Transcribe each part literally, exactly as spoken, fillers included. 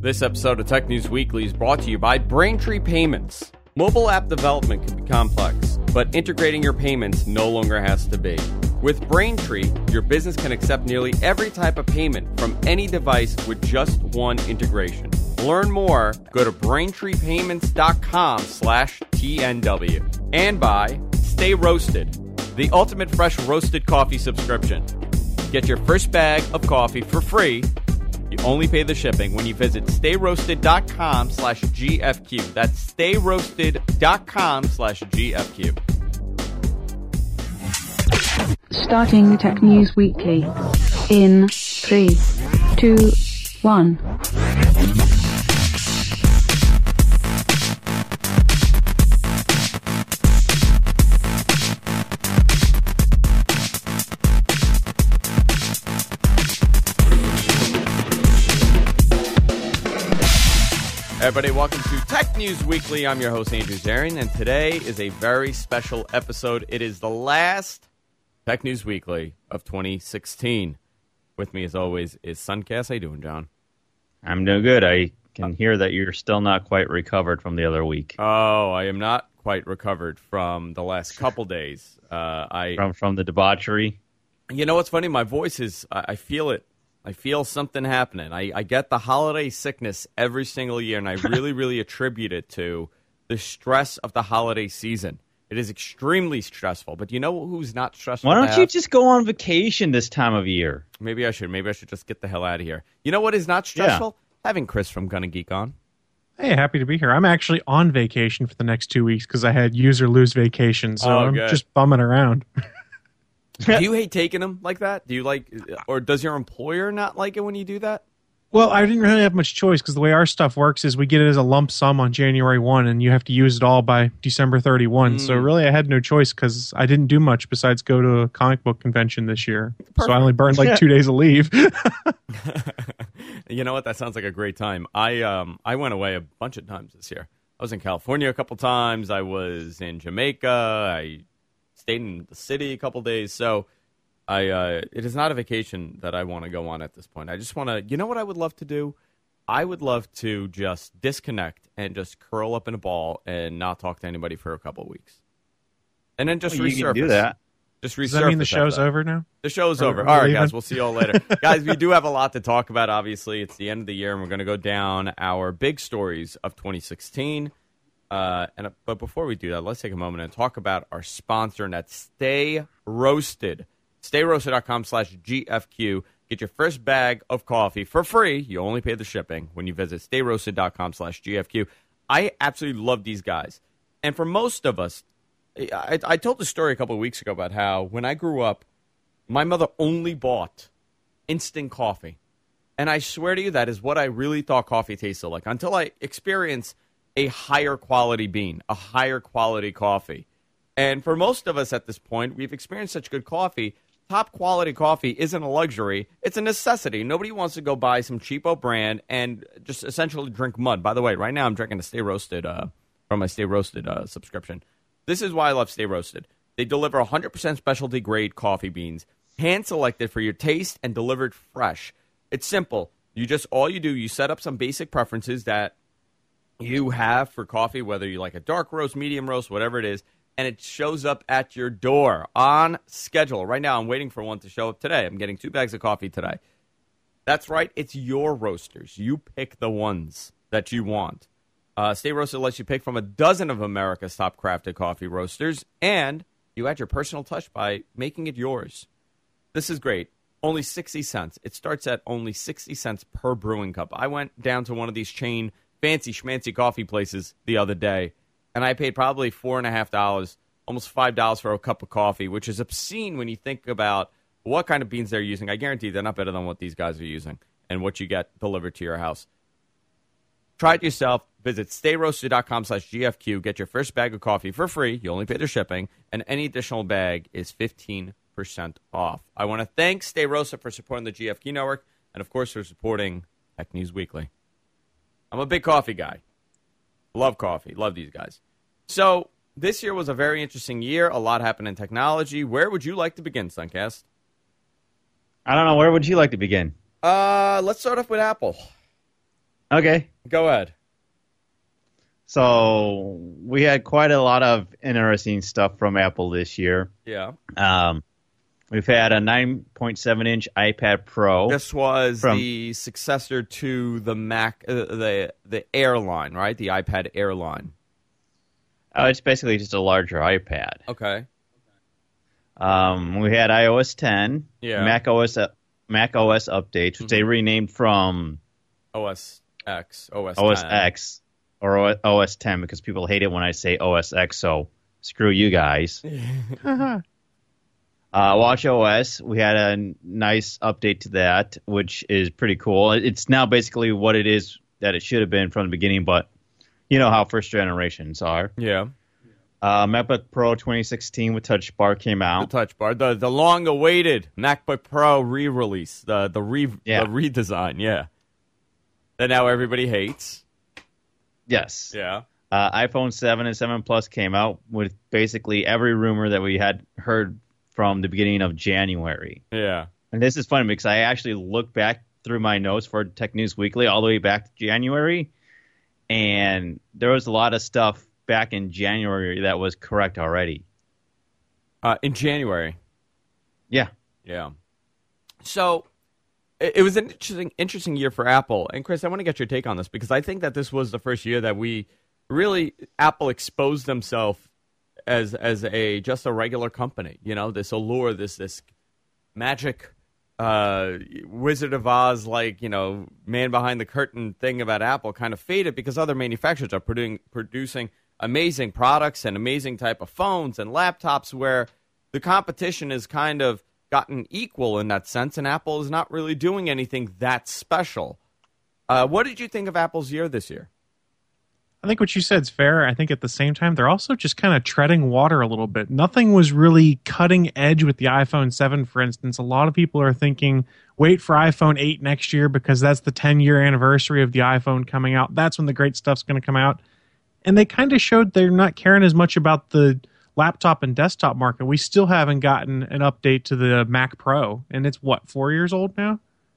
This episode of Tech News Weekly is brought to you by Braintree Payments. Mobile app development can be complex, but integrating your payments no longer has to be. With Braintree, your business can accept nearly every type of payment from any device with just one integration. Learn more, go to braintreepayments.com slash TNW. And by Stay Roasted, the ultimate fresh roasted coffee subscription. Get your first bag of coffee for free. You only pay the shipping when you visit stayroasted.com slash GFQ. That's stayroasted.com slash GFQ. Starting Tech News Weekly in three, two, one. Everybody, welcome to Tech News Weekly. I'm your host, Andrew Zarian, and today is a very special episode. It is the last Tech News Weekly of twenty sixteen. With me, as always, is Suncast. How you doing, John? I'm doing good. I can hear that you're still not quite recovered from the other week. Oh, I am not quite recovered from the last couple days. Uh, I From from the debauchery? You know what's funny? My voice is, I, I feel it. I feel something happening. I, I get the holiday sickness every single year, and I really, really attribute it to the stress of the holiday season. It is extremely stressful, but you know who's not stressful? Why don't you just go on vacation this time of year? Maybe I should. Maybe I should just get the hell out of here. You know what is not stressful? Yeah. Having Chris from Gonna Geek on. Hey, happy to be here. I'm actually on vacation for the next two weeks because I had use or lose vacation, so oh, I'm good. just bumming around. Do you hate taking them like that? Do you like, or does your employer not like it when you do that? Well, I didn't really have much choice because the way our stuff works is we get it as a lump sum on January first, and you have to use it all by December thirty-first. Mm. So really, I had no choice because I didn't do much besides go to a comic book convention this year. Perfect. So I only burned like two days of leave. You know what? That sounds like a great time. I um I went away a bunch of times this year. I was in California a couple times. I was in Jamaica. I stayed in the city a couple days, so I uh, it is not a vacation that I want to go on at this point. I just want to, you know what I would love to do? I would love to just disconnect and just curl up in a ball and not talk to anybody for a couple of weeks. And then just well, resurface. You can do that. Just resurface. Does that mean the show's over now? The show's or, over. Or all right, leaving? guys, we'll see you all later. Guys, we do have a lot to talk about, obviously. It's the end of the year, and we're going to go down our big stories of twenty sixteen. Uh, and But before we do that, let's take a moment and talk about our sponsor, and that's Stay Roasted. StayRoasted.com slash GFQ. Get your first bag of coffee for free. You only pay the shipping when you visit StayRoasted.com slash GFQ. I absolutely love these guys. And for most of us, I, I told the story a couple of weeks ago about how when I grew up, my mother only bought instant coffee. And I swear to you, that is what I really thought coffee tasted like until I experienced a higher quality bean, a higher quality coffee. And for most of us at this point, we've experienced such good coffee. Top quality coffee isn't a luxury. It's a necessity. Nobody wants to go buy some cheapo brand and just essentially drink mud. By the way, right now I'm drinking a Stay Roasted uh, from my Stay Roasted uh, subscription. This is why I love Stay Roasted. They deliver one hundred percent specialty grade coffee beans, hand-selected for your taste and delivered fresh. It's simple. You just, all you do, you set up some basic preferences that you have for coffee, whether you like a dark roast, medium roast, whatever it is, and it shows up at your door on schedule. Right now, I'm waiting for one to show up today. I'm getting two bags of coffee today. That's right. It's your roasters. You pick the ones that you want. Uh, Stay Roasted lets you pick from a dozen of America's top crafted coffee roasters, and you add your personal touch by making it yours. This is great. Only sixty cents. It starts at only sixty cents per brewing cup. I went down to one of these chain fancy schmancy coffee places the other day, and I paid probably four and a half dollars, almost five dollars for a cup of coffee, which is obscene when you think about what kind of beans they're using. I guarantee they're not better than what these guys are using and what you get delivered to your house. Try it yourself. Visit stayroasted.com slash GFQ. Get your first bag of coffee for free. You only pay the shipping, and any additional bag is fifteen percent off. I want to thank Stay Roasted for supporting the G F Q network, and of course for supporting Tech News Weekly. I'm a big coffee guy. Love coffee. Love these guys. So this year was a very interesting year. A lot happened in technology. Where would you like to begin, Suncast? I don't know. Where would you like to begin? Uh, let's start off with Apple. Okay. Go ahead. So we had quite a lot of interesting stuff from Apple this year. Yeah. Um, we've had a nine point seven inch iPad Pro. This was from, the successor to the Mac, uh, the the Air line, right? The iPad Air line. Oh, it's basically just a larger iPad. Okay. Um, we had i O S ten, Yeah. Mac O S Mac O S updates, which Mm-hmm. they renamed from O S X, O S O S ten. X or O S ten because people hate it when I say O S X. So screw you guys. uh, Watch O S, we had a nice update to that, which is pretty cool. It's now basically what it is that it should have been from the beginning, but you know how first generations are. Yeah. Uh, MacBook Pro twenty sixteen with Touch Bar came The out. Touch Bar, the the long awaited MacBook Pro re-release, the the re Yeah. the redesign, yeah. That now everybody hates. Yes. Yeah. Uh, iPhone seven and seven Plus came out with basically every rumor that we had heard from the beginning of January. Yeah. And this is funny because I actually looked back through my notes for Tech News Weekly all the way back to January, and there was a lot of stuff back in January that was correct already. Uh, in January. Yeah. Yeah. So it, it was an interesting, interesting year for Apple. And Chris, I want to get your take on this because I think that this was the first year that we really Apple exposed themselves as as a just a regular company. You know, this allure, this this magic uh, Wizard of Oz, like, you know, man behind the curtain thing about Apple kind of faded because other manufacturers are producing producing amazing products and amazing type of phones and laptops where the competition has kind of gotten equal in that sense, and Apple is not really doing anything that special. Uh, what did you think of Apple's year this year? I think what you said is fair. I think at the same time, they're also just kind of treading water a little bit. Nothing was really cutting edge with the iPhone seven, for instance. A lot of people are thinking, wait for iPhone eight next year because that's the ten-year anniversary of the iPhone coming out. That's when the great stuff's going to come out. And they kind of showed they're not caring as much about the laptop and desktop market. We still haven't gotten an update to the Mac Pro. And it's, what, four years old now?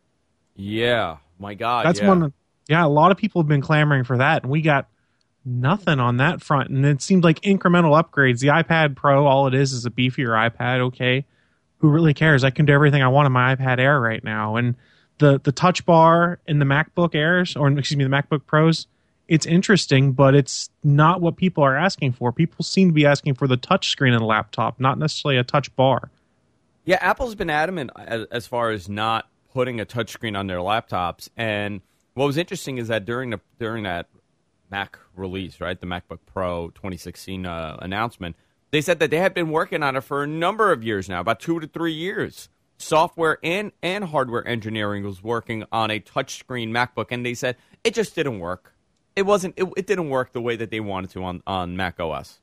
Yeah. My God. That's yeah. one. Yeah, a lot of people have been clamoring for that. And we got nothing on that front. And it seemed like incremental upgrades. The iPad Pro, all it is is a beefier iPad. Okay. Who really cares? I can do everything I want on my iPad Air right now. And the, the Touch Bar in the MacBook Airs, or excuse me, the MacBook Pros, it's interesting, but it's not what people are asking for. People seem to be asking for the touch screen in the laptop, not necessarily a touch bar. Yeah, Apple's been adamant as, as far as not putting a touchscreen on their laptops. And what was interesting is that during the during that Mac release, right, the MacBook Pro twenty sixteen uh, announcement, they said that they had been working on it for a number of years now, about two to three years. Software and, and hardware engineering was working on a touchscreen MacBook, and they said it just didn't work. It wasn't. It, it didn't work the way that they wanted to on, on Mac O S.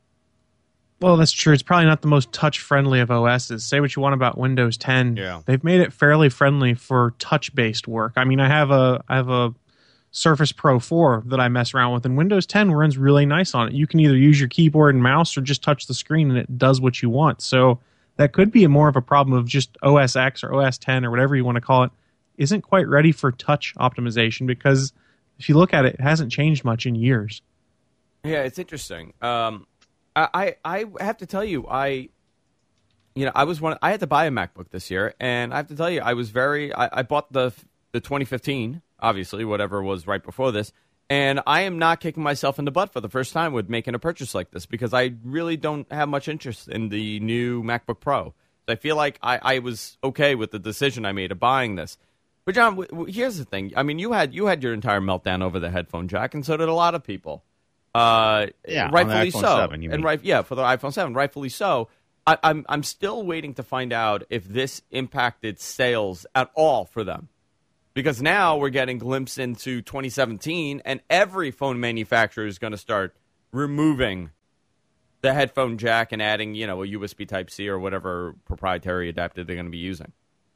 Well, that's true. It's probably not the most touch-friendly of O Ss. Say what you want about Windows ten. Yeah. They've made it fairly friendly for touch-based work. I mean, I have a I have a Surface Pro four that I mess around with, and Windows ten runs really nice on it. You can either use your keyboard and mouse or just touch the screen, and it does what you want. So that could be more of a problem of just O S X or O S ten or whatever you want to call it isn't quite ready for touch optimization because if you look at it, it hasn't changed much in years. Yeah, it's interesting. Um, I, I I have to tell you, I, you know, I was one. I had to buy a MacBook this year, and I have to tell you, I was very. I, I bought the the twenty fifteen, obviously, whatever was right before this, and I am not kicking myself in the butt for the first time with making a purchase like this because I really don't have much interest in the new MacBook Pro. I feel like I, I was okay with the decision I made of buying this. But John, w- w- here's the thing. I mean, you had you had your entire meltdown over the headphone jack, and so did a lot of people. Uh, Yeah, on the rightfully iPhone so. seven, you and mean. right, yeah, for the iPhone seven, rightfully so. I, I'm I'm still waiting to find out if this impacted sales at all for them, because now we're getting a glimpse into twenty seventeen, and every phone manufacturer is going to start removing the headphone jack and adding, you know, a U S B Type C or whatever proprietary adapter they're going to be using.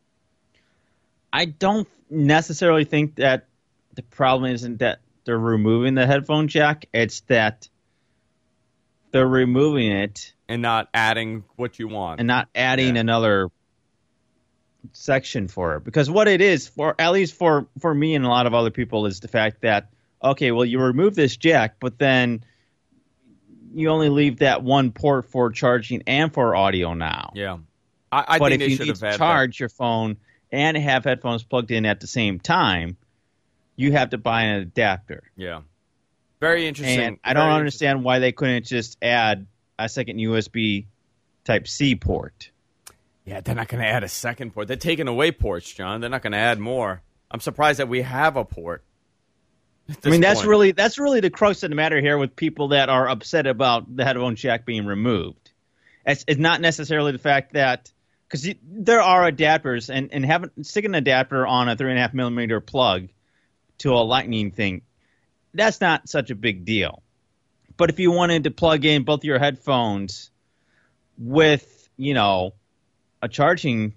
I don't necessarily think that the problem isn't that they're removing the headphone jack. It's that they're removing it And not adding what you want. and not adding Yeah. another section for it, because what it is for, at least for for me and a lot of other people, is the fact that okay, well, you remove this jack, but then you only leave that one port for charging and for audio now. Yeah, I, I but think if they you should need have to charge your phone and have headphones plugged in at the same time, you have to buy an adapter. Yeah, very interesting. And I very don't understand why they couldn't just add a second U S B Type-C port. Yeah, they're not going to add a second port. They're taking away ports, John. They're not going to add more. I'm surprised that we have a port. I mean, that's point. really that's really the crux of the matter here with people that are upset about the headphone jack being removed. It's, it's not necessarily the fact that, because there are adapters, and, and having sticking an adapter on a three and a half millimeter plug to a lightning thing, that's not such a big deal. But if you wanted to plug in both your headphones with, you know, a charging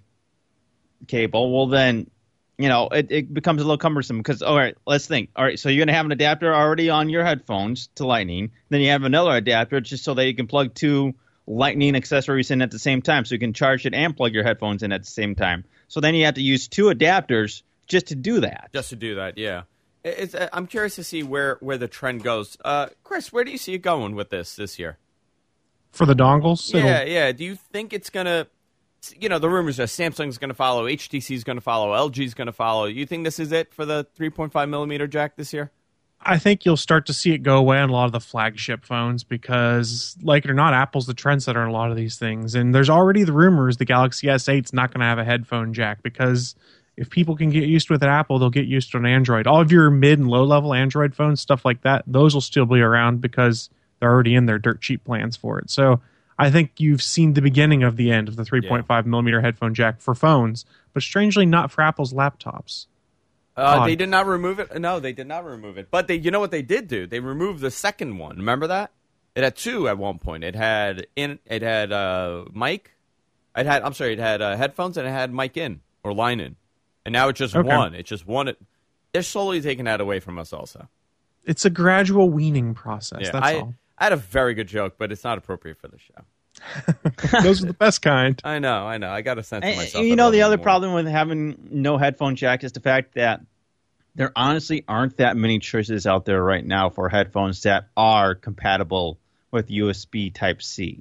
cable, well then, you know, it, it becomes a little cumbersome because, all right, let's think. All right, so you're going to have an adapter already on your headphones to Lightning. Then you have another adapter just so that you can plug two Lightning accessories in at the same time, so you can charge it and plug your headphones in at the same time. So then you have to use two adapters just to do that. Just to do that, yeah. It's, I'm curious to see where, where the trend goes. Uh, Chris, where do you see it going with this this year? For the dongles? Yeah, it'll- yeah. Do you think it's going to, you know, the rumors are Samsung's going to follow, H T C's going to follow, L G's going to follow. You think this is it for the three point five millimeter jack this year? I think you'll start to see it go away on a lot of the flagship phones because, like it or not, Apple's the trendsetter in a lot of these things. And there's already the rumors the Galaxy S eight's not going to have a headphone jack because if people can get used to it at Apple, they'll get used to an Android. All of your mid and low-level Android phones, stuff like that, those will still be around because they're already in their dirt cheap plans for it. So I think you've seen the beginning of the end of the three point five millimeter headphone jack for phones, but strangely not for Apple's laptops. Uh, they did not remove it. No, they did not remove it. But they, you know what they did do? They removed the second one. Remember that? It had two at one point. It had in. It had uh, mic. It had. I'm sorry. It had uh, headphones and it had mic in or line in. And now it's just Okay. one. It's just one. They're slowly taking that away from us. Also, It's a gradual weaning process. yeah. That's I all. I had a very good joke, but it's not appropriate for the show. Those are the best kind. I know. I know. I got a sense of And, myself. you I know, love the it other more. problem with having no headphone jack is the fact that there honestly aren't that many choices out there right now for headphones that are compatible with U S B Type-C.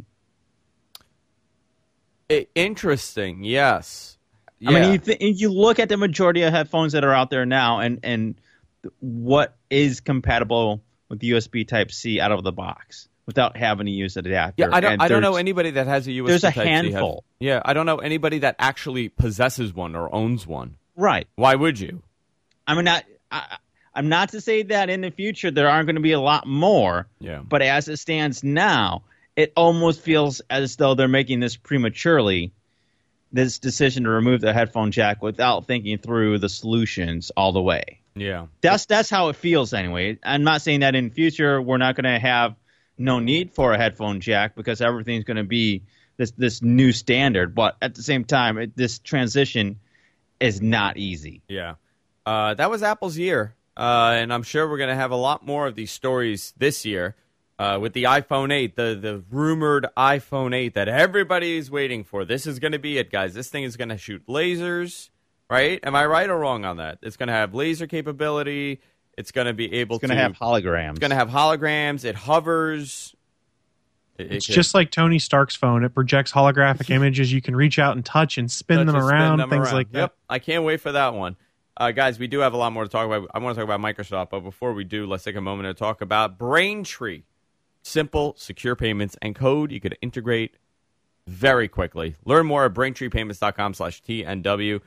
I- interesting. Yes. I mean, you, th- you look at the majority of headphones that are out there now, and and what is compatible with U S B Type-C out of the box without having to use an adapter. Yeah, I don't. And I don't know there's- anybody that has a U S B there's a Type-C handful. head- Yeah, I don't know anybody that actually possesses one or owns one. Right. Why would you? I mean, not, I, I'm not to say that in the future there aren't going to be a lot more. Yeah. But as it stands now, it almost feels as though they're making this prematurely, this decision to remove the headphone jack without thinking through the solutions all the way. Yeah. That's that's how it feels anyway. I'm not saying that in future we're not going to have no need for a headphone jack because everything's going to be this this new standard. But at the same time, it, this transition is not easy. Yeah. Uh, that was Apple's year, uh, and I'm sure we're going to have a lot more of these stories this year uh, with the iPhone eight, the, the rumored iPhone eight that everybody is waiting for. This is going to be it, guys. This thing is going to shoot lasers, right? Am I right or wrong on that? It's going to have laser capability. It's going to be able It's going to to have holograms. It's going to have holograms. It hovers. It, It's it just like Tony Stark's phone. It projects holographic images you can reach out and touch and spin Touch them and spin around, them things around. like that. Yep, I can't wait for that one. Uh, guys, we do have a lot more to talk about. I want to talk about Microsoft, but before we do, let's take a moment to talk about Braintree. Simple, secure payments and code you could integrate very quickly. Learn more at braintreepayments.com slash TNW.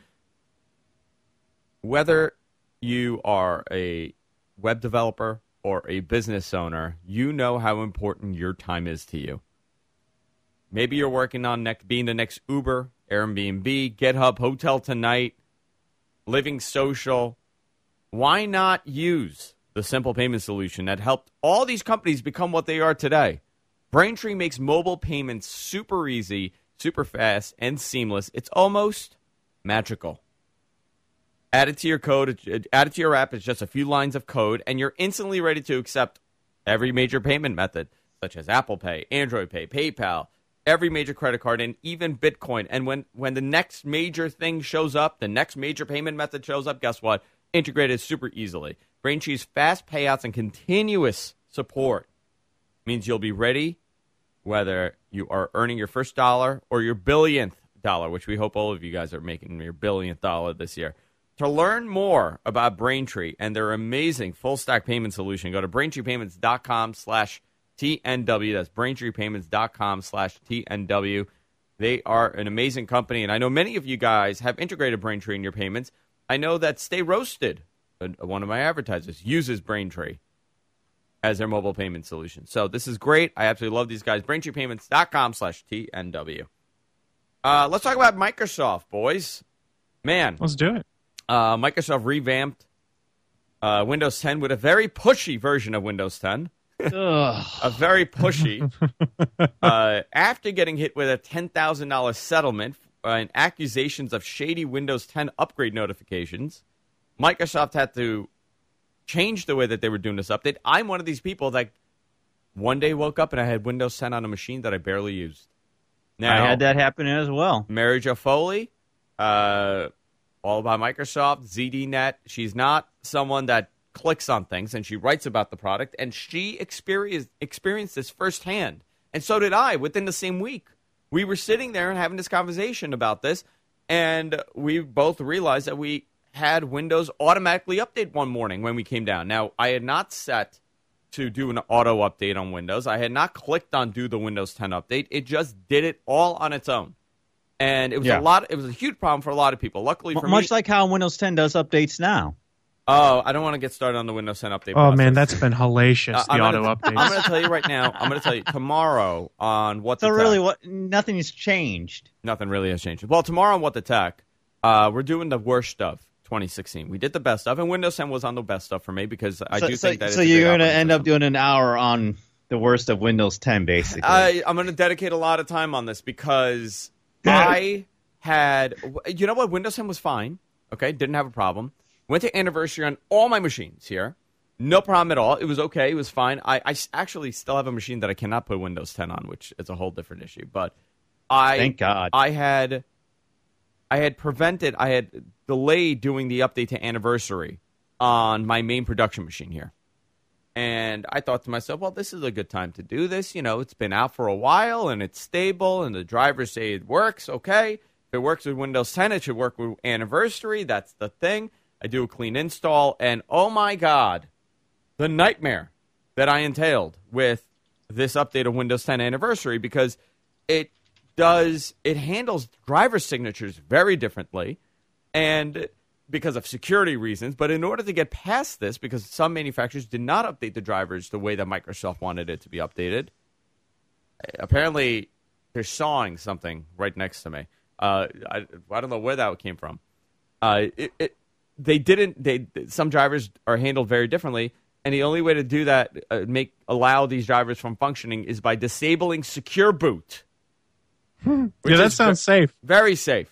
Whether you are a web developer or a business owner, you know how important your time is to you. Maybe you're working on next, being the next Uber, Airbnb, GitHub, Hotel Tonight, Living Social. Why not use the simple payment solution that helped all these companies become what they are today? Braintree makes mobile payments super easy, super fast, and seamless. It's almost magical. Add it to your code, add it to your app. It's just a few lines of code, and you're instantly ready to accept every major payment method, such as Apple Pay, Android Pay, PayPal, every major credit card, and even Bitcoin. And when, when the next major thing shows up, the next major payment method shows up, guess what? Integrated super easily. Braintree's fast payouts and continuous support means you'll be ready whether you are earning your first dollar or your billionth dollar, which we hope all of you guys are making your billionth dollar this year. To learn more about Braintree and their amazing full-stack payment solution, go to braintreepayments.com slash TNW. That's braintreepayments.com slash TNW. They are an amazing company, and I know many of you guys have integrated Braintree in your payments. I know that Stay Roasted, one of my advertisers, uses Braintree as their mobile payment solution. So this is great. I absolutely love these guys. braintreepayments.com slash TNW. Uh, let's talk about Microsoft, boys. Man. Let's do it. Uh, Microsoft revamped uh, Windows ten with a very pushy version of Windows ten. A very pushy. uh, after getting hit with a ten thousand dollars settlement uh, and accusations of shady Windows ten upgrade notifications, Microsoft had to change the way that they were doing this update. I'm one of these people that one day woke up and I had Windows ten on a machine that I barely used. Now, I had that happen as well. Mary Jo Foley, uh... all about Microsoft, Z D Net. She's not someone that clicks on things, and she writes about the product, and she experienced, experienced this firsthand. And so did I within the same week. We were sitting there and having this conversation about this, and we both realized that we had Windows automatically update one morning when we came down. Now, I had not set to do an auto update on Windows. I had not clicked on do the Windows ten update. It just did it all on its own. And it was yeah. a lot. It was a huge problem for a lot of people. Luckily for M- much me, like how Windows ten does updates now. Oh, I don't want to get started on the Windows ten update. Oh process. man, that's been hellacious. Uh, the I'm auto gonna, updates. I'm going to tell you right now. I'm going to tell you tomorrow on what. So the really, tech, what? Nothing has changed. Nothing really has changed. Well, tomorrow on What the Tech, uh, we're doing the worst of twenty sixteen. We did the best of, and Windows ten was on the best stuff for me because I so, do so, think that. So it's you're going to end up doing an hour on the worst of Windows ten, basically. I, I'm going to dedicate a lot of time on this because I had, you know what, Windows ten was fine. Okay, didn't have a problem. Went to anniversary on all my machines here. No problem at all. It was okay. It was fine. I, I actually still have a machine that I cannot put Windows ten on, which is a whole different issue. But I Thank God. I had I had prevented, I had delayed doing the update to anniversary on my main production machine here. And I thought to myself, well, this is a good time to do this. You know, it's been out for a while, and it's stable, and the drivers say it works. Okay. If it works with Windows ten, it should work with anniversary. That's the thing. I do a clean install, and oh, my God, the nightmare that I entailed with this update of Windows ten anniversary, because it does, it handles driver signatures very differently, and because of security reasons. But in order to get past this, because some manufacturers did not update the drivers the way that Microsoft wanted it to be updated, apparently they're sawing something right next to me. Uh, I, I don't know where that came from. Uh, it, it, they didn't. They some drivers are handled very differently, and the only way to do that, uh, make allow these drivers from functioning, is by disabling Secure Boot. Yeah, that sounds v- safe. Very safe.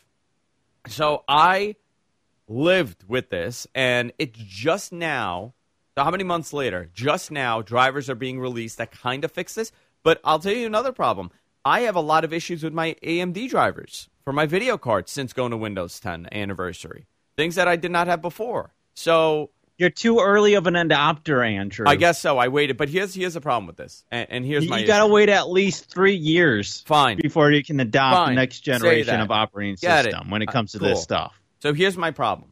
So I lived with this, and it's just now. So how many months later? Just now, drivers are being released that kind of fix this. But I'll tell you another problem. I have a lot of issues with my A M D drivers for my video cards since going to Windows ten anniversary. Things that I did not have before. So you're too early of an adopter, Andrew. I guess so. I waited, but here's here's the problem with this, and, and here's you, my. You got to wait at least three years, fine, before you can adopt fine. the next generation of operating Get system it. when it comes uh, to cool. this stuff. So here's my problem.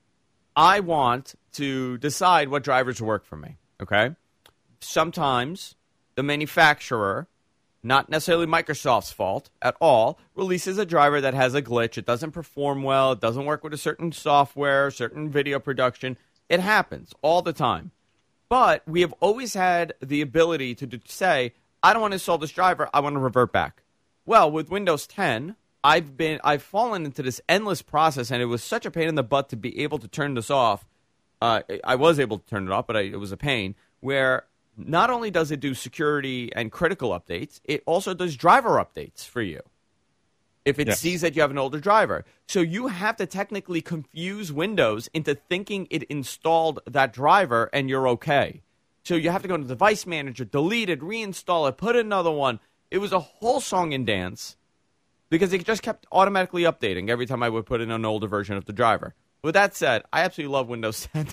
I want to decide what drivers work for me. Okay, sometimes the manufacturer, not necessarily Microsoft's fault at all, releases a driver that has a glitch. It doesn't perform well. It doesn't work with a certain software, certain video production. It happens all the time. But we have always had the ability to do, say, I don't want to install this driver. I want to revert back. Well, with Windows ten, I've been I've fallen into this endless process, and it was such a pain in the butt to be able to turn this off. Uh, I was able to turn it off, but I, it was a pain, where not only does it do security and critical updates, it also does driver updates for you if it yes. sees that you have an older driver. So you have to technically confuse Windows into thinking it installed that driver and you're okay. So you have to go to the device manager, delete it, reinstall it, put another one. It was a whole song and dance because it just kept automatically updating every time I would put in an older version of the driver. With that said, I absolutely love Windows ten.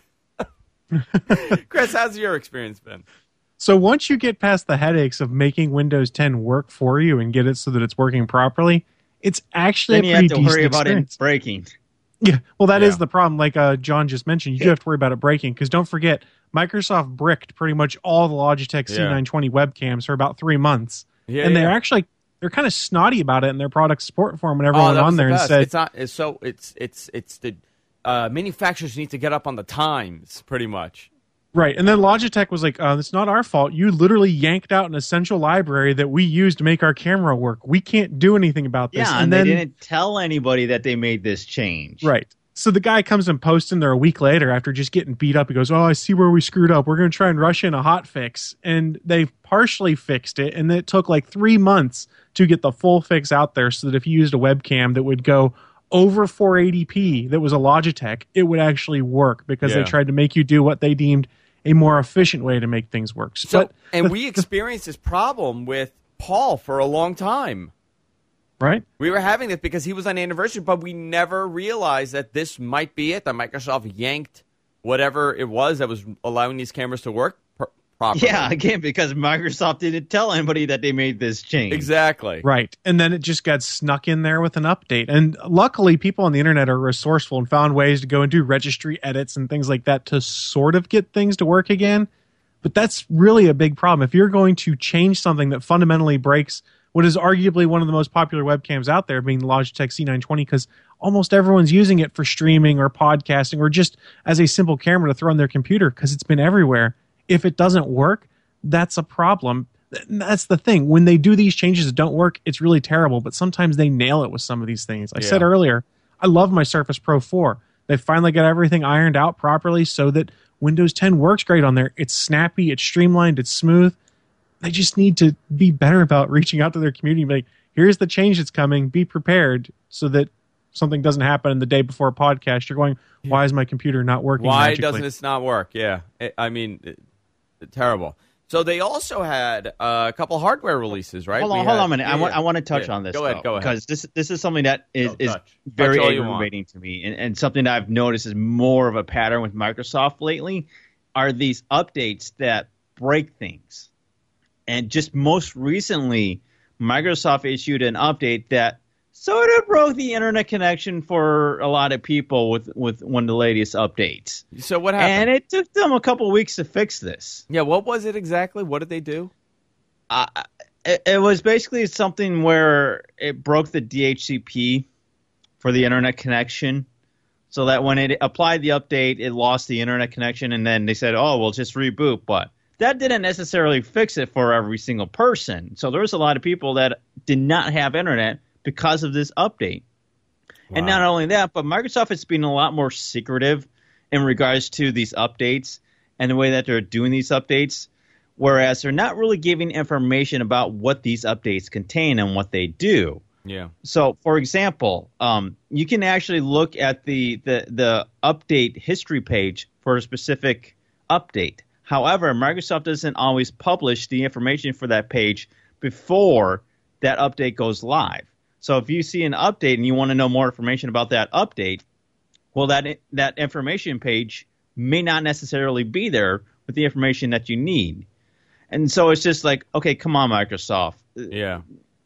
Chris, how's your experience been? So once you get past the headaches of making Windows ten work for you and get it so that it's working properly, it's actually then a you pretty have to decent worry about experience. it breaking. Yeah, well, that is Yeah. the problem. Like uh, John just mentioned, you do have to worry about it breaking because don't forget, Microsoft bricked pretty much all the Logitech C nine twenty webcams for about three months, Yeah, and they're yeah. actually they're kind of snotty about it in their product support forum when everyone Oh, that on was there the and best. said, it's not. It's so. It's it's it's the uh, manufacturers need to get up on the times, pretty much. right, and then Logitech was like, uh, "It's not our fault. You literally yanked out an essential library that we use to make our camera work. We can't do anything about this." Yeah, and and then they didn't tell anybody that they made this change. right. So the guy comes and posts in there a week later after just getting beat up. He goes, "Oh, I see where we screwed up. We're going to try and rush in a hot fix." And they partially fixed it. And it took like three months to get the full fix out there so that if you used a webcam that would go over four eighty p that was a Logitech, it would actually work because Yeah. they tried to make you do what they deemed a more efficient way to make things work. So, But, and we experienced this problem with Paul for a long time. right? We were having this because he was on anniversary, but we never realized that this might be it. That Microsoft yanked whatever it was that was allowing these cameras to work pr- properly. Yeah, again, because Microsoft didn't tell anybody that they made this change. exactly. Right. And then it just got snuck in there with an update. And luckily, people on the internet are resourceful and found ways to go and do registry edits and things like that to sort of get things to work again. But that's really a big problem. If you're going to change something that fundamentally breaks what is arguably one of the most popular webcams out there, being the Logitech C nine twenty, because almost everyone's using it for streaming or podcasting or just as a simple camera to throw on their computer because it's been everywhere. If it doesn't work, that's a problem. That's the thing. When they do these changes that don't work, it's really terrible, but sometimes they nail it with some of these things. I Yeah. said earlier, I love my Surface Pro four. They finally got everything ironed out properly so that Windows ten works great on there. It's snappy, it's streamlined, it's smooth. They just need to be better about reaching out to their community and be like, here's the change that's coming. Be prepared so that something doesn't happen the day before a podcast. You're going, why is my computer not working Why magically? doesn't this not work? Yeah. It, I mean, it, it- terrible. So they also had uh, a couple hardware releases, right? Hold on, We hold had- on a minute. yeah, I want yeah. I want to touch Yeah. on this. Go ahead, though, go ahead. because this this is something that is, Go, is touch. very Touch all you want. aggravating to me, and, and something that I've noticed is more of a pattern with Microsoft lately. Are these updates that break things? And just most recently, Microsoft issued an update that sort of broke the internet connection for a lot of people with, with one of the latest updates. So what happened? And it took them a couple weeks to fix this. yeah, what was it exactly? What did they do? Uh, it, it was basically something where it broke the D H C P for the internet connection, so that when it applied the update, it lost the internet connection, and then they said, oh, we'll just reboot. But that didn't necessarily fix it for every single person. So there was a lot of people that did not have internet because of this update. And Wow. not only that, but Microsoft has been a lot more secretive in regards to these updates and the way that they're doing these updates, whereas they're not really giving information about what these updates contain and what they do. Yeah. So, for example, um, you can actually look at the, the, the update history page for a specific update. However, Microsoft doesn't always publish the information for that page before that update goes live. So if you see an update and you want to know more information about that update, well, that that information page may not necessarily be there with the information that you need. And so it's just like, okay, come on, Microsoft. Yeah.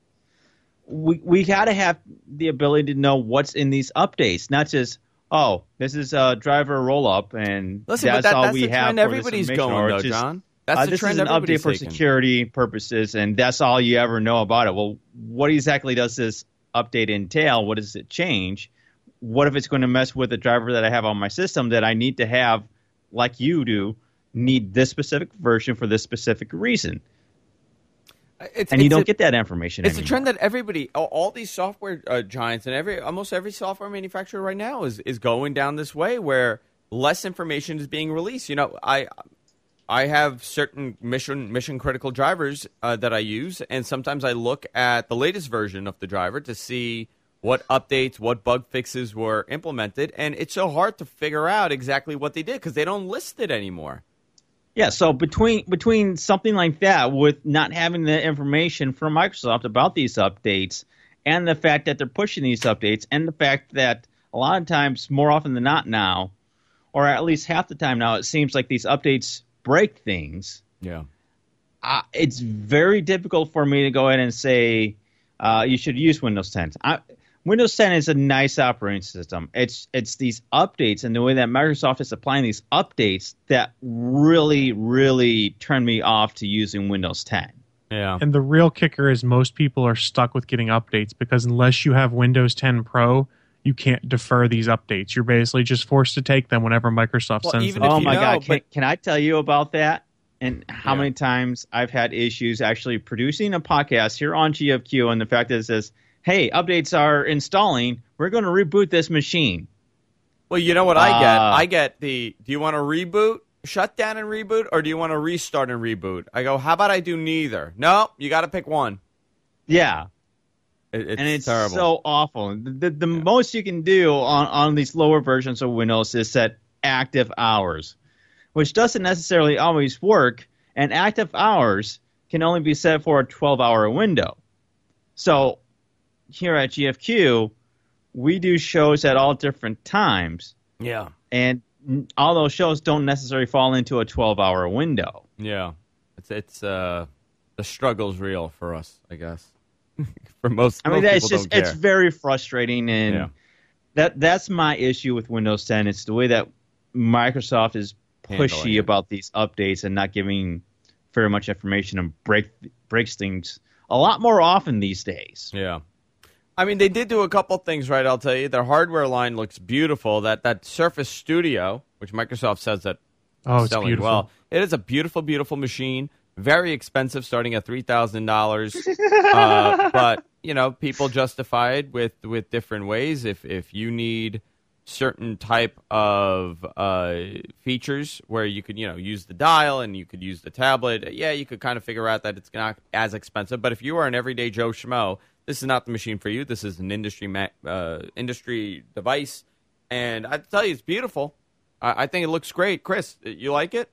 We we got to have the ability to know what's in these updates, not just, oh, this is a driver roll-up, and Listen, that's but that, all that's we the have trend for everybody's this information. going, Or though, it's just, John. That's uh, the this trend is an update everybody's for taking. security purposes, and that's all you ever know about it. Well, what exactly does this update entail? What does it change? What if it's going to mess with the driver that I have on my system that I need to have, like you do, need this specific version for this specific reason? It's, And you it's don't a- get that information It's a anymore. trend that everybody, all, all these software uh, giants and every almost every software manufacturer right now is is going down this way where less information is being released. You know, I I have certain mission mission critical drivers uh, that I use, and sometimes I look at the latest version of the driver to see what updates, what bug fixes were implemented, and it's so hard to figure out exactly what they did because they don't list it anymore. Yeah, so between between something like that, with not having the information from Microsoft about these updates, and the fact that they're pushing these updates, and the fact that a lot of times, more often than not now, or at least half the time now, it seems like these updates break things. Yeah. Uh, it's very difficult for me to go ahead and say uh, you should use Windows ten. I, Windows ten is a nice operating system. It's it's these updates and the way that Microsoft is applying these updates that really, really turn me off to using Windows ten. Yeah. And the real kicker is most people are stuck with getting updates because unless you have Windows ten Pro, you can't defer these updates. You're basically just forced to take them whenever Microsoft Well, sends even them. if Oh you my know, God! Can, but- can I tell you about that? And how Yeah. many times I've had issues actually producing a podcast here on G F Q, and the fact that it says, "Hey, updates are installing. We're going to reboot this machine." Well, you know what I get? Uh, I get the, do you want to reboot, shut down and reboot, or do you want to restart and reboot? I go, how about I do neither? No, you got to pick one. Yeah, It, it's and it's terrible. so awful. The, the, the most you can do on, on these lower versions of Windows is set active hours, which doesn't necessarily always work, and active hours can only be set for a twelve-hour window. So here at G F Q, we do shows at all different times, Yeah. and all those shows don't necessarily fall into a twelve-hour window. Yeah. It's, it's, uh, the struggle's real for us, I guess. for most, I mean, most that's people just don't it's care. very frustrating, and Yeah. that that's my issue with Windows ten. It's the way that Microsoft is Handling pushy it. about these updates and not giving very much information and break breaks things a lot more often these days. Yeah. I mean, they did do a couple things, right? I'll tell you. Their hardware line looks beautiful. That that Surface Studio, which Microsoft says that Oh, it's selling beautiful. well. It is a beautiful, beautiful machine. Very expensive, starting at three thousand dollars. uh, but you know, people justify it with with different ways. If if you need certain type of uh, features where you could you know use the dial and you could use the tablet, yeah, you could kind of figure out that it's not as expensive. But if you are an everyday Joe Schmo, this is not the machine for you. This is an industry ma- uh, industry device, and I tell you, it's beautiful. I, I think it looks great. Chris, you like it?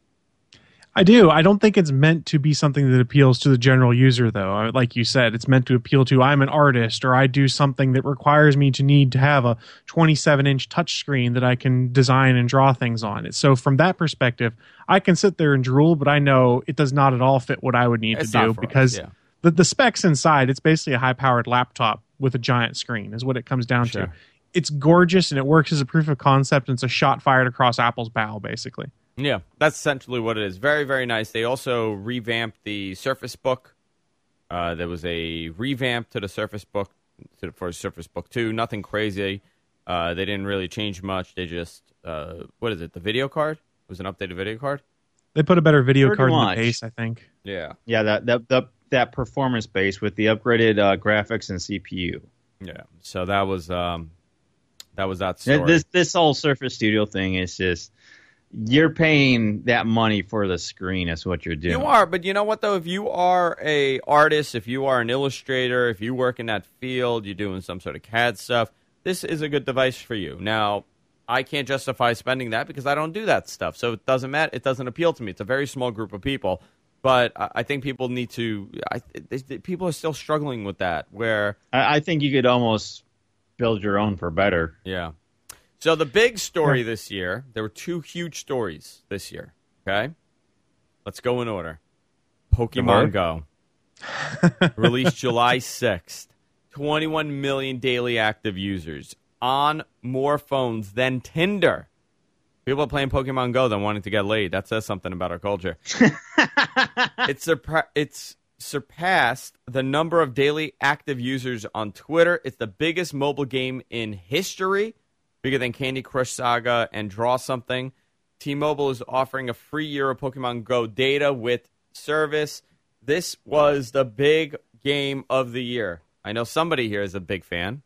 I do. I don't think it's meant to be something that appeals to the general user, though. I- Like you said, it's meant to appeal to I'm an artist or I do something that requires me to need to have a twenty-seven inch touchscreen that I can design and draw things on. So from that perspective, I can sit there and drool, but I know it does not at all fit what I would need It's to not do for us, because yeah. the, the specs inside, it's basically a high-powered laptop with a giant screen is what it comes down Sure. to. It's gorgeous and it works as a proof of concept and it's a shot fired across Apple's bow, basically. Yeah, that's essentially what it is. Very, very nice. They also revamped the Surface Book. Uh, there was a revamp to the Surface Book to, for Surface Book two. Nothing crazy. Uh, they didn't really change much. They just, uh, what is it, the video card? It was an updated video card? They put a better video Pretty card in much. the case, I think. Yeah. Yeah, that that that, that performance base with the upgraded uh, graphics and C P U. Yeah. So that was um, that was that story. This this whole Surface Studio thing is just you're paying that money for the screen. Is what you're doing. You are, but you know what though? If you are a artist, if you are an illustrator, if you work in that field, you're doing some sort of C A D stuff, this is a good device for you. Now, I can't justify spending that because I don't do that stuff, so it doesn't matter. It doesn't appeal to me. It's a very small group of people, but I I think people need to. I, they, they- people are still struggling with that. Where I, I think you could almost build your own for better. yeah. So the big story this year, there were two huge stories this year. Okay, let's go in order. Pokemon Go released July sixth. twenty-one million daily active users on more phones than Tinder. People are playing Pokemon Go than wanting to get laid. That says something about our culture. it's surpa- it's surpassed the number of daily active users on Twitter. It's the biggest mobile game in history, bigger than Candy Crush Saga and Draw Something. T-Mobile is offering a free year of Pokemon Go data with service. This was the big game of the year. I know somebody here is a big fan.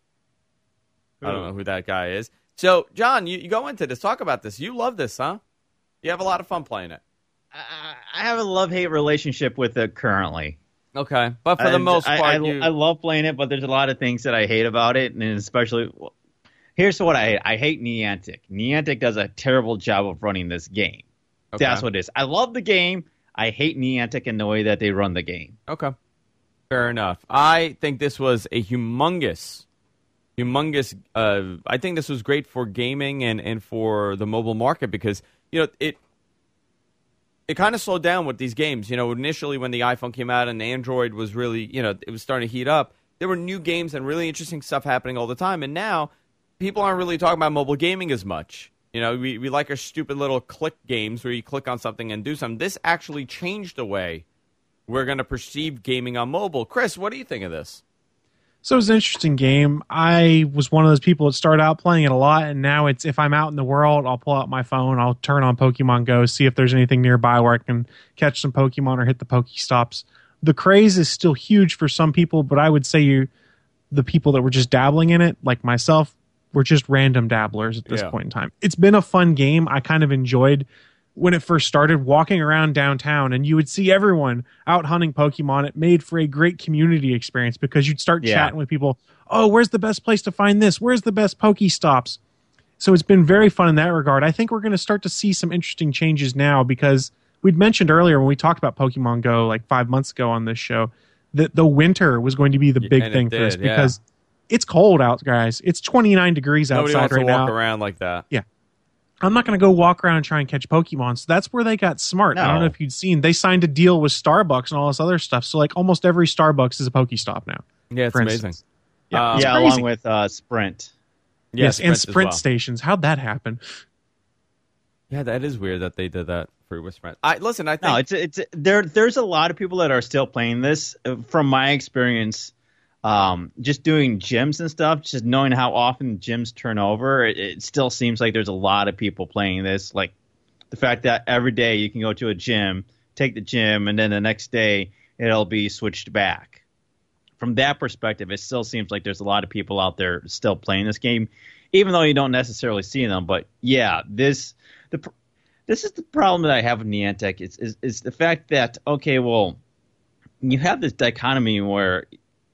I don't know who that guy is. So, John, you, you go into this. Talk about this. You love this, huh? You have a lot of fun playing it. I, I have a love-hate relationship with it currently. Okay. But for the And most I, part, I, you... I love playing it, but there's a lot of things that I hate about it, and especially here's what I hate. I hate Niantic. Niantic does a terrible job of running this game. Okay. That's what it is. I love the game. I hate Niantic and the way that they run the game. Okay. Fair enough. I think this was a humongous, humongous, uh, I think this was great for gaming and, and for the mobile market because, you know, it it kind of slowed down with these games. You know, initially when the iPhone came out and Android was really, you know, it was starting to heat up, there were new games and really interesting stuff happening all the time. And now people aren't really talking about mobile gaming as much. You know, we, we like our stupid little click games where you click on something and do something. This actually changed the way we're going to perceive gaming on mobile. Chris, what do you think of this? So it was an interesting game. I was one of those people that started out playing it a lot, and now it's if I'm out in the world, I'll pull out my phone, I'll turn on Pokemon Go, see if there's anything nearby where I can catch some Pokemon or hit the Pokestops. The craze is still huge for some people, but I would say you, the people that were just dabbling in it, like myself, were just random dabblers at this Yeah. point in time. It's been a fun game. I kind of enjoyed when it first started walking around downtown and you would see everyone out hunting Pokemon. It made for a great community experience because you'd start Yeah. chatting with people. Oh, where's the best place to find this? Where's the best Pokestops? So it's been very fun in that regard. I think we're going to start to see some interesting changes now because we'd mentioned earlier when we talked about Pokemon Go like five months ago on this show that the winter was going to be the big and it thing for this did, yeah. because it's cold out, guys. It's twenty-nine degrees Nobody outside wants right to walk now. around like that. I'm not going to go walk around and try and catch Pokemon. So that's where they got smart. I don't No. know if you'd seen. They signed a deal with Starbucks and all this other stuff. So like almost every Starbucks is a Pokestop now. Yeah, it's for amazing. instance. Yeah, Um, it's yeah, crazy. along with uh, Sprint. Yeah, yes, and as Sprint well. stations. How'd that happen? Yeah, that is weird that they did that for with Sprint. I listen. I think No, it's it's there. There's a lot of people that are still playing this. Uh, From my experience, um, just doing gyms and stuff, just knowing how often gyms turn over, it, it still seems like there's a lot of people playing this. Like the fact that every day you can go to a gym, take the gym, and then the next day it'll be switched back. From that perspective, it still seems like there's a lot of people out there still playing this game, even though you don't necessarily see them. But yeah, this the pr- this is the problem that I have with Niantic is, is is the fact that okay, well, you have this dichotomy where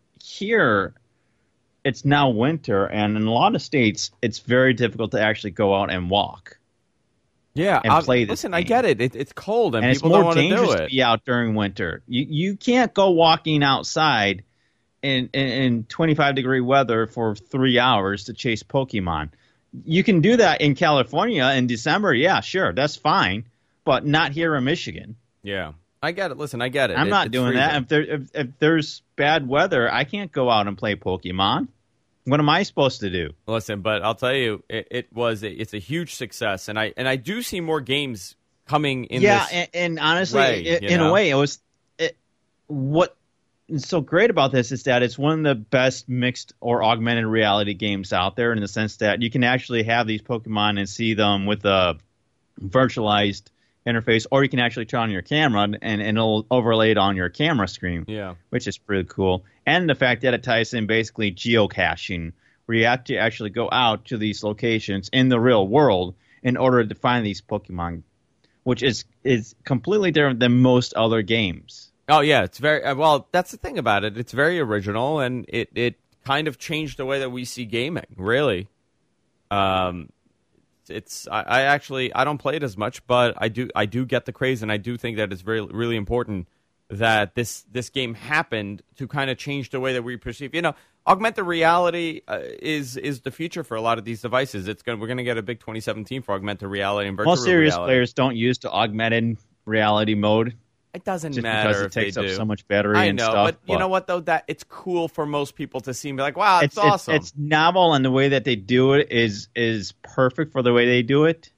here it's now winter, and in a lot of states it's very difficult to actually go out and walk. yeah. and I- play this listen, I game. get it. it. It's cold and, And it's people don't more want to do dangerous to it. be out during winter. You you can't go walking outside in, in, in twenty-five degree weather for three hours to chase Pokemon. You can do that in California in December. Yeah, sure, that's fine, but not here in Michigan. Yeah, I get it. Listen, I get it. I'm It- not it's doing that. freezing. If there if, if there's bad weather, I can't go out and play Pokemon. What am I supposed to do? Listen, but I'll tell you, it, it was a, it's a huge success, and I and I do see more games coming in yeah, this. and, and honestly, way, i- you in know? a way, it was it, what is so great about this is that it's one of the best mixed or augmented reality games out there, in the sense that you can actually have these Pokemon and see them with a virtualized interface, or you can actually turn on your camera and, and it'll overlay it on your camera screen, Yeah, which is pretty cool. And the fact that it ties in basically geocaching, where you have to actually go out to these locations in the real world in order to find these Pokemon, which is is completely different than most other games. Oh yeah, it's very uh, well. That's the thing about it. It's very original, and it, it kind of changed the way that we see gaming. Really, um, it's I, I actually I don't play it as much, but I do I do get the craze, and I do think that it's very really important that this this game happened to kind of change the way that we perceive. You know, augmented reality uh, is is the future for a lot of these devices. It's going we're going to get a big twenty seventeen for augmented reality and virtual Most serious reality. players don't use the augmented reality mode It doesn't just matter because it if takes they up do. so much battery I and know, stuff. but you know what though? That it's cool for most people to see and be like, "Wow, it's, It's, awesome." It's, it's novel, and the way that they do it is is perfect for the way they do it.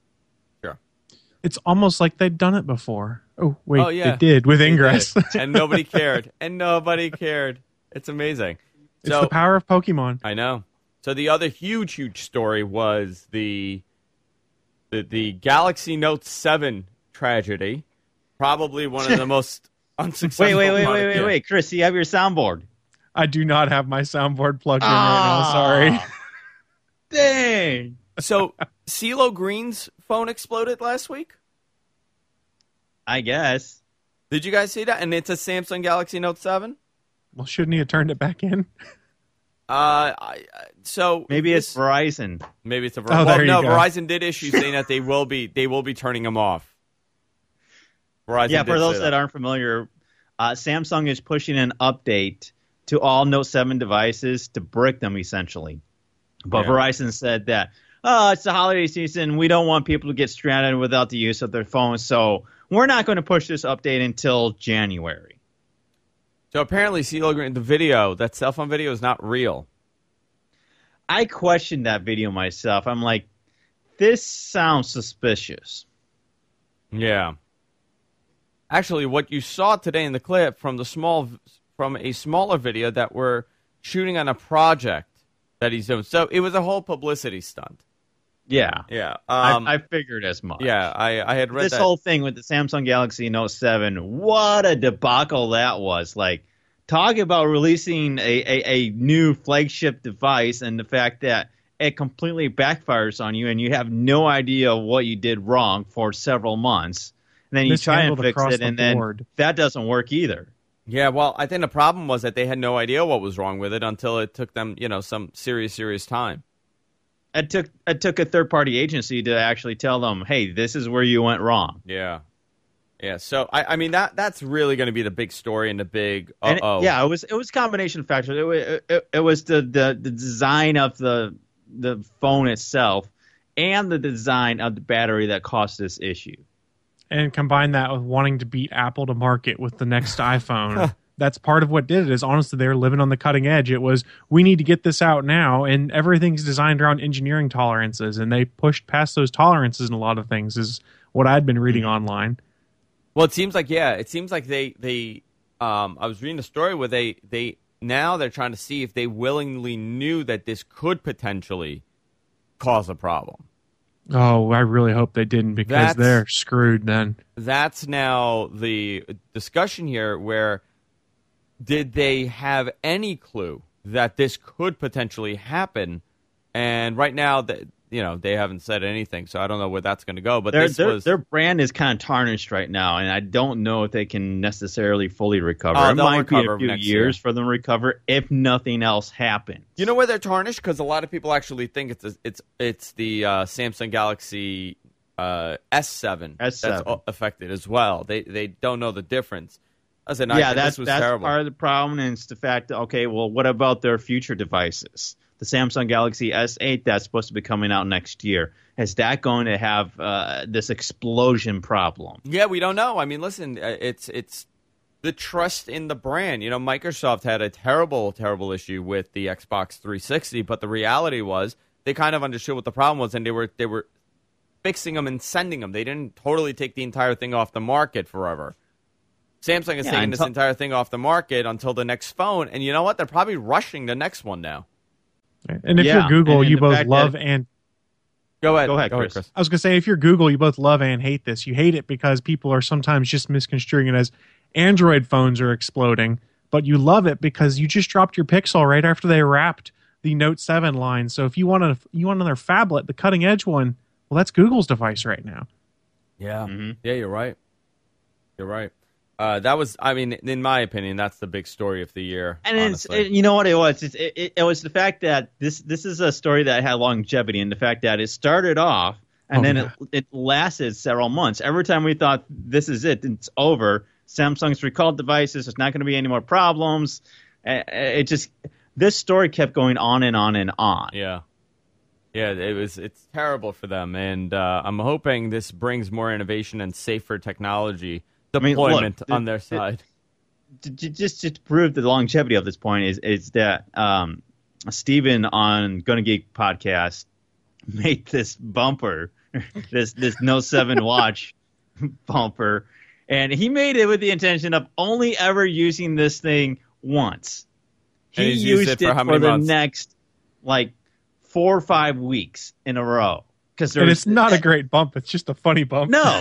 It's almost like they'd done it before. Oh, wait, Oh, yeah. they did with They Ingress. did. and nobody cared, and nobody cared. It's amazing. It's So the power of Pokemon. I know. So the other huge, huge story was the the, the Galaxy Note seven tragedy. Probably one of the most unsuccessful. Wait, wait, wait, product- wait, wait, Yeah. wait, Chris, you have your soundboard. I do not have my soundboard plugged in Ah. right now. Sorry. Dang. So CeeLo Green's phone exploded last week. I guess. Did you guys see that? And it's a Samsung Galaxy Note seven. Well, shouldn't he have turned it back in? Uh, I, uh, so Maybe it's this- Verizon. maybe it's a Oh, well, there you no. go. Verizon did issue saying that they will be they will be turning them off. Verizon Yeah, did for those say that aren't familiar, uh, Samsung is pushing an update to all Note seven devices to brick them, essentially. But Yeah. Verizon said that, oh, it's the holiday season. We don't want people to get stranded without the use of their phones, so we're not going to push this update until January. So apparently, CeeLo Green, the video, that cell phone video is not real. I questioned that video myself. I'm like, this sounds suspicious. Yeah. Actually, what you saw today in the clip from the small from a smaller video that we're shooting on a project that he's doing. So it was a whole publicity stunt. Yeah. Yeah. Um, I, I figured as much. yeah, I, I had read This that. whole thing with the Samsung Galaxy Note seven, what a debacle that was. Like, talk about releasing a, a, a new flagship device and the fact that it completely backfires on you and you have no idea what you did wrong for several months. And then you try and Mishandled fix across it, the and then board. that doesn't work either. Yeah, well, I think the problem was that they had no idea what was wrong with it until it took them, you know, some serious, serious time. It took it took a third party agency to actually tell them, hey, this is where you went wrong. Yeah. Yeah, so, I, I mean, that that's really going to be the big story and the big And it- uh-oh. yeah, it was it was a combination of factors. It was, it, it was the, the, the design of the the phone itself and the design of the battery that caused this issue. And combine that with wanting to beat Apple to market with the next iPhone. That's part of what did it. Is honestly, they're living on the cutting edge. It was, we need to get this out now, and everything's designed around engineering tolerances, and they pushed past those tolerances in a lot of things, is what I'd been reading Mm-hmm. online. Well, it seems like, yeah, it seems like they, they um, I was reading a story where they, they, now they're trying to see if they willingly knew that this could potentially cause a problem. Oh, I really hope they didn't, because That's- they're screwed then. That's now the discussion here where did they have any clue that this could potentially happen? And right now, that you know, they haven't said anything, so I don't know where that's going to go. But Their, this their, was their brand is kind of tarnished right now, and I don't know if they can necessarily fully recover. Oh, it they'll might be recover a few next years year. for them to recover if nothing else happens. You know where they're tarnished? Because a lot of people actually think it's a, it's it's the uh, Samsung Galaxy uh, S seven S seven. that's affected as well. They they don't know the difference. I said, I yeah, think that's this was that's terrible. part of the problem, and it's the fact that, okay, well, what about their future devices? The Samsung Galaxy S eight that's supposed to be coming out next year. Is that going to have uh, this explosion problem? Yeah, we don't know. I mean, listen, uh, it's it's the trust in the brand. You know, Microsoft had a terrible, terrible issue with the Xbox three sixty, but the reality was they kind of understood what the problem was, and they were they were fixing them and sending them. They didn't totally take the entire thing off the market forever. Samsung is Yeah, taking this until- entire thing off the market until the next phone, and you know what? They're probably rushing the next one now. And if Yeah, you're Google, and- and you the both fact love that- and Go ahead. Go ahead, Chris. I was gonna say, if you're Google, you both love and hate this. You hate it because people are sometimes just misconstruing it as Android phones are exploding, but you love it because you just dropped your Pixel right after they wrapped the Note seven line. So if you want a you want another phablet, the cutting edge one, well, that's Google's device right now. Yeah, Mm-hmm. yeah, you're right. You're right. Uh, that was, I mean, in my opinion, that's the big story of the year. And it's, honestly. it, you know what it was? It's, it, it, it was the fact that this this is a story that had longevity, and the fact that it started off and Oh, then yeah. it, it lasted several months. Every time we thought this is it, it's over. Samsung's recalled devices. There's not going to be any more problems. Uh, It just this story kept going on and on and on. Yeah, yeah, it was. It's terrible for them, and uh, I'm hoping this brings more innovation and safer technology mean, look, deployment the- on their the- side. to, to- just to prove the longevity of this point is is that um, Steven on Gonna Geek podcast made this bumper, this this Note seven watch bumper, and he made it with the intention of only ever using this thing once. And He he's used used it for it how for many the months? next like four or five weeks in a row. Because And it's not a great bump; it's just a funny bump. no.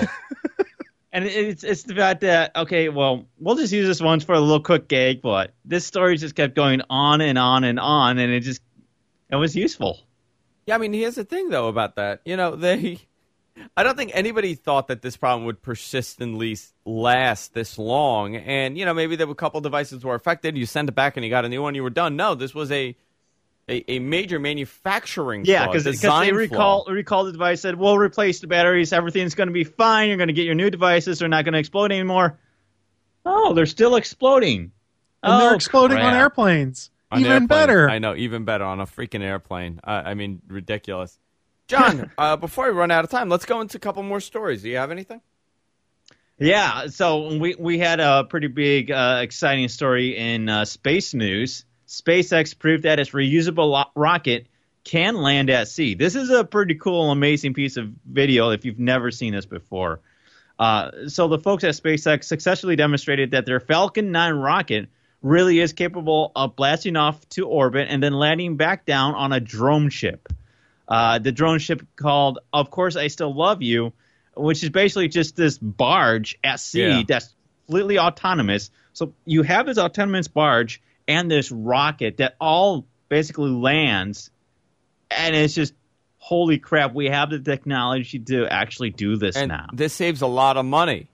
And it's it's the fact that, okay, well, we'll just use this once for a little quick gag, but this story just kept going on and on and on, and it just, it was useful. Yeah, I mean, here's the thing, though, about that. You know, they. I don't think anybody thought that this problem would persistently last this long. And, you know, maybe there were a couple devices were affected. You send it back and you got a new one, you were done. No, this was a a, a major manufacturing Yeah, flaw, because design they recall flaw. recall the device, said, we'll replace the batteries, everything's going to be fine, you're going to get your new devices, they're not going to explode anymore. Oh, they're still exploding. And oh, they're exploding crap. on airplanes. On Even airplanes. better. I know, even better on a freaking airplane. Uh, I mean, ridiculous. John, uh, before we run out of time, let's go into a couple more stories. Do you have anything? Yeah, so we, we had a pretty big, uh, exciting story in uh, space news. SpaceX proved that its reusable lo- rocket can land at sea. This is a pretty cool, amazing piece of video if you've never seen this before. Uh, so the folks at SpaceX successfully demonstrated that their Falcon nine rocket really is capable of blasting off to orbit and then landing back down on a drone ship. Uh, the drone ship called Of Course I Still Love You, which is basically just this barge at sea Yeah. that's completely autonomous. So you have this autonomous barge and this rocket that all basically lands, and it's just, holy crap, we have the technology to actually do this And now. this saves a lot of money.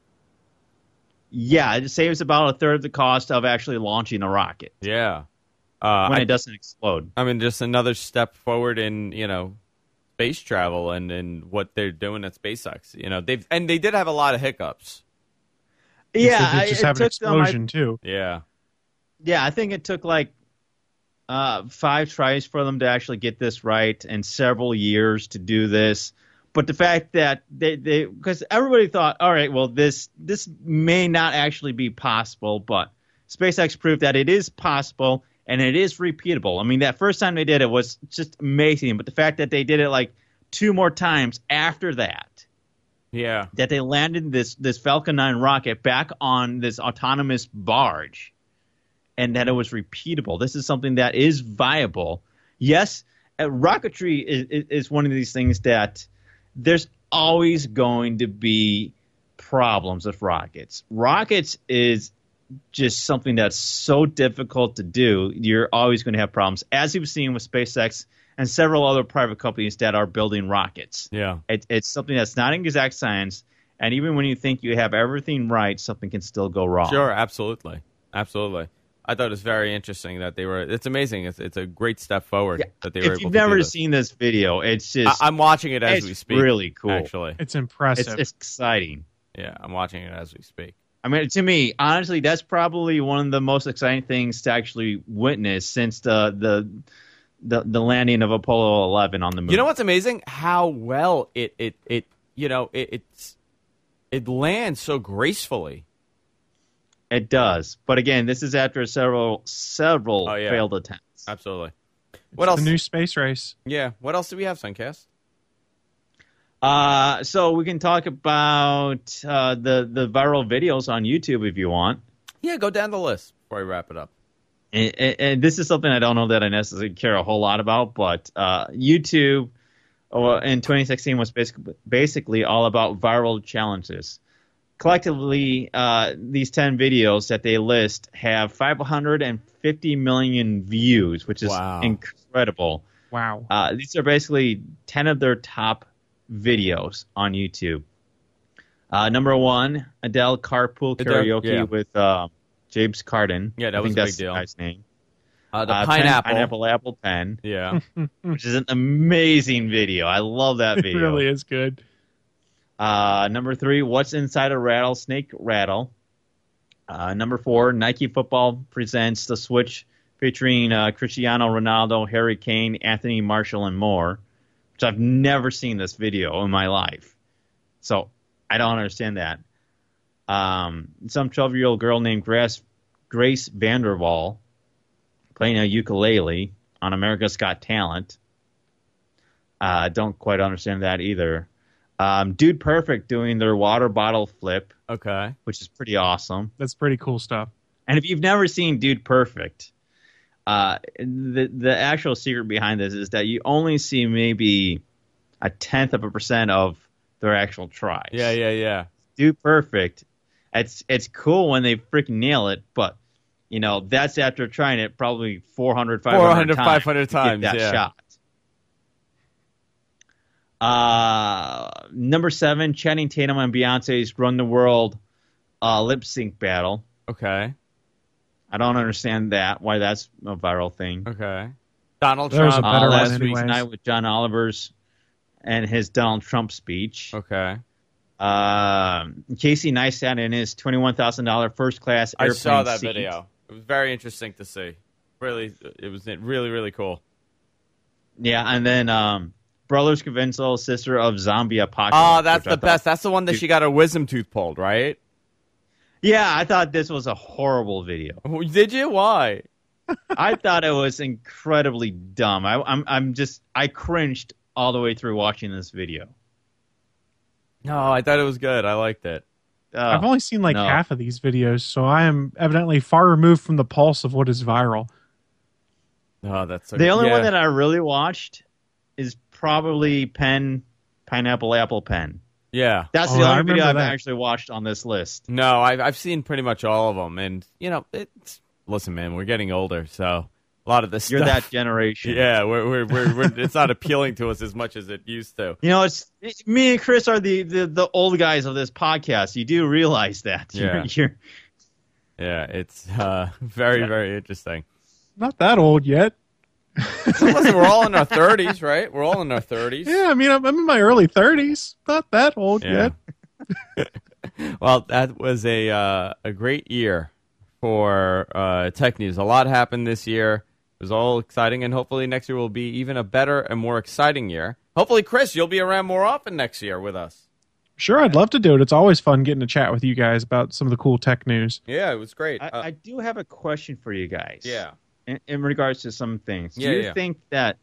Yeah, it saves about a third of the cost of actually launching a rocket Yeah. Uh, when I, it doesn't explode. I mean, just another step forward in, you know, space travel and, and what they're doing at SpaceX. You know, they've and they did have a lot of hiccups. Yeah, They just it have an took them, I- explosion, too. Yeah. Yeah, I think it took like uh, five tries for them to actually get this right and several years to do this. But the fact that they, they because everybody thought, all right, well, this this may not actually be possible, but SpaceX proved that it is possible and it is repeatable. I mean, that first time they did it was just amazing, but the fact that they did it like two more times after that, Yeah. that they landed this this Falcon nine rocket back on this autonomous barge, and that it was repeatable. This is something that is viable. Yes, uh, rocketry is, is, is one of these things that there's always going to be problems with rockets. Rockets is just something that's so difficult to do. You're always going to have problems, as you've seen with SpaceX and several other private companies that are building rockets. Yeah. It, it's something that's not an exact science, and even when you think you have everything right, something can still go wrong. Sure, absolutely. Absolutely. I thought it was very interesting that they were. It's amazing. It's it's a great step forward Yeah, that they were if able you've to do never this. seen this video, it's just I, I'm watching it as it's we speak. really cool. Actually, It's impressive. it's, it's exciting. yeah, I'm watching it as we speak. I mean, to me, honestly, that's probably one of the most exciting things to actually witness since the the the, the landing of Apollo eleven on the moon. You know what's amazing? How well it it it you know it it's it lands so gracefully. It does, but again, this is after several several Oh, yeah. failed attempts. Absolutely. What It's else? the new space race. Yeah. What else do we have, Suncast? Uh, so we can talk about uh, the the viral videos on YouTube if you want. Yeah, go down the list before we wrap it up. And, and, and this is something I don't know that I necessarily care a whole lot about, but uh, YouTube uh, in twenty sixteen was basically basically all about viral challenges. Collectively, uh, these ten videos that they list have five hundred fifty million views, which is Wow. incredible. Wow. Uh, these are basically ten of their top videos on YouTube. Uh, number one, Adele carpool Adele, karaoke yeah. with uh, James Carden. Yeah, that I was think a that's big deal. the guy's name. Uh, the Uh, pineapple. Pen, pineapple Apple Pen, Yeah. which is an amazing video. I love that It video. really is good. Uh, number three, What's Inside a Rattlesnake Rattle. Uh, number four, Nike Football presents The Switch featuring uh, Cristiano Ronaldo, Harry Kane, Anthony Marshall, and more, which I've never seen this video in my life. So I don't understand that. Um, some twelve-year-old girl named Grace, Grace Vanderwall playing a ukulele on America's Got Talent. I uh, don't quite understand that either. Um, Dude Perfect doing their water bottle flip, Okay. which is pretty awesome. That's pretty cool stuff. And if you've never seen Dude Perfect, uh, the the actual secret behind this is that you only see maybe a tenth of a percent of their actual tries. Yeah, yeah, yeah. Dude Perfect, it's it's cool when they freaking nail it, but you know that's after trying it probably four hundred, five hundred four hundred, times, five hundred to get times, that yeah. shot. Uh, number seven, Channing Tatum and Beyonce's Run the World uh, lip sync battle. Okay. I don't understand that, why that's a viral thing. Okay. Donald There was Trump. a better Uh, one last week's anyways. night with John Oliver's and his Donald Trump speech. Okay. Uh, Casey Neistat in his twenty-one thousand dollars first class I airplane saw that seat. video. It was very interesting to see. Really, it was really, really cool. Yeah, and then um, Brothers Convenzo, sister of Zombie Apocalypse. Oh, that's which I the thought- best. That's the one that she got her wisdom tooth pulled, right? Yeah, I thought this was a horrible video. Did you? Why? I thought it was incredibly dumb. I, I'm, I'm just, I cringed all the way through watching this video. No, I thought it was good. I liked it. Uh, I've only seen like no. half of these videos, so I am evidently far removed from the pulse of what is viral. Oh, that's so The only yeah. one that I really watched is probably Pen, Pineapple Apple Pen. Yeah. That's Oh, the I only video I've remember that. actually watched on this list. No, I've I've seen pretty much all of them, and you know, it's listen, man, we're getting older, so a lot of this You're stuff. that generation. Yeah, we're we're, we're, we're it's not appealing to us as much as it used to. You know, it's, it's me and Chris are the, the, the old guys of this podcast. You do realize that. You're, Yeah. you're, Yeah, it's uh, very Yeah. very interesting. Not that old yet. Listen, we're all in our thirties, right? We're all in our thirties. Yeah, I mean, I'm, I'm in my early thirties. Not that old Yeah. yet. Well, that was a uh, a great year for uh, tech news. A lot happened this year. It was all exciting, and hopefully next year will be even a better and more exciting year. Hopefully, Chris, you'll be around more often next year with us. Sure, I'd love to do it. It's always fun getting to chat with you guys about some of the cool tech news. Yeah, it was great. I, Uh, I do have a question for you guys. yeah. In, in regards to some things. Yeah, do you yeah. think that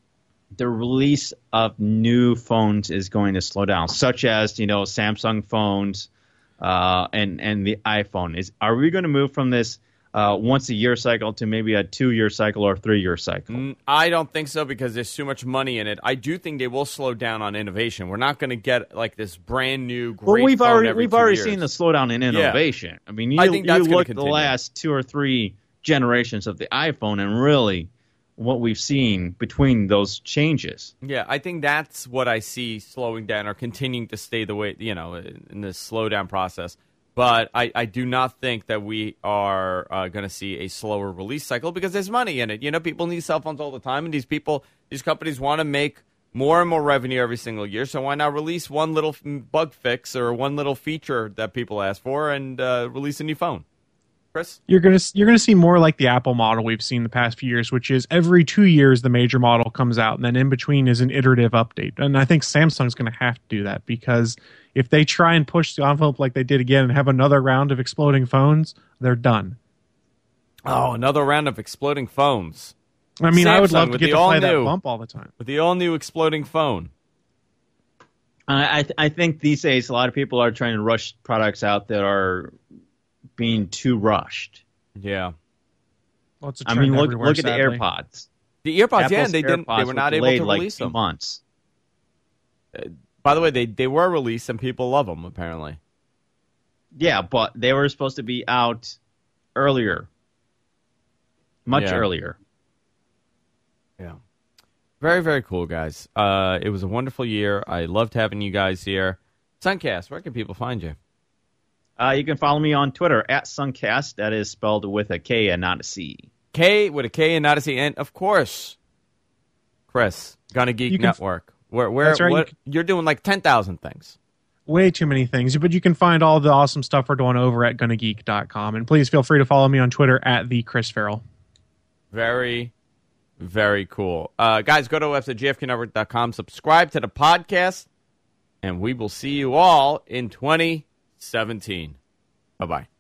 the release of new phones is going to slow down, such as, you know, Samsung phones uh, and, and the iPhone? Is Are we going to move from this uh, once-a-year cycle to maybe a two-year cycle or three-year cycle? Mm, I don't think so because there's too much money in it. I do think they will slow down on innovation. We're not going to get like this brand new great Well, we've phone already every we've two already years. seen the slowdown in innovation. I mean, you, I think that's you gonna look at the continue. last two or three generations of the iPhone, and really what we've seen between those changes. Yeah, I think that's what I see slowing down or continuing to stay the way, you know, in this slowdown process. But I, I do not think that we are uh, going to see a slower release cycle because there's money in it. You know, people need cell phones all the time, and these people, these companies want to make more and more revenue every single year. So why not release one little bug fix or one little feature that people ask for and uh, release a new phone? Chris? You're gonna you're gonna see more like the Apple model we've seen the past few years, which is every two years the major model comes out, and then in between is an iterative update. And I think Samsung's going to have to do that because if they try and push the envelope like they did again and have another round of exploding phones, they're done. Oh, another round of exploding phones. I mean, I would Samsung love to with get the to play that all-new- bump all the time. With the all-new exploding phone. I I, th- I think these days a lot of people are trying to rush products out that are being too rushed. Yeah. Well, it's a I trend mean, look everywhere, look at the sadly. AirPods. The earpods, Apple's yeah, they didn't. They AirPods were not able delayed to like release two them. months. By the way, they they were released and people love them apparently. Yeah, but they were supposed to be out earlier, much Yeah. earlier. Yeah. Very very cool, guys. Uh, it was a wonderful year. I loved having you guys here. Suncast, where can people find you? Uh, you can follow me on Twitter at Suncast. That is spelled with a K and not a C. K with a K and not a C, and of course, Chris, Gonna Geek You can- Network. Where where That's right, what, you you're doing like ten thousand things. Way too many things, but you can find all the awesome stuff we're doing over at gonna geek dot com. And please feel free to follow me on Twitter at the Chris Farrell. Very, very cool. Uh, guys, go to our website, J F K network dot com. Subscribe to the podcast, and we will see you all in twenty seventeen. Bye-bye.